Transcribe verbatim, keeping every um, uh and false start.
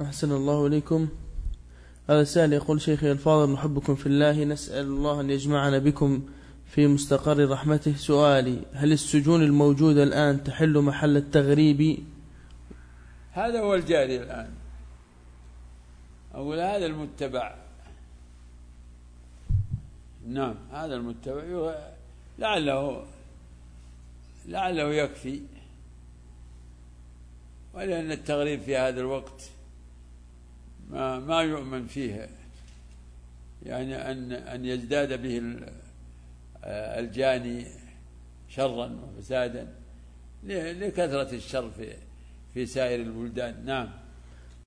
أحسن الله إليكم. هذا سائل يقول: شيخي الفاضل، نحبكم في الله، نسأل الله أن يجمعنا بكم في مستقر رحمته. سؤالي: هل السجون الموجودة الآن تحل محل التغريب؟ هذا هو الجاري الآن، أقول هذا المتبع. نعم، هذا المتبع لعله لعله يكفي، ولأن التغريب في هذا الوقت ما ما يؤمن فيه، يعني أن أن يزداد به الجاني شرا وفسادا لكثرة الشر في في سائر البلدان. نعم.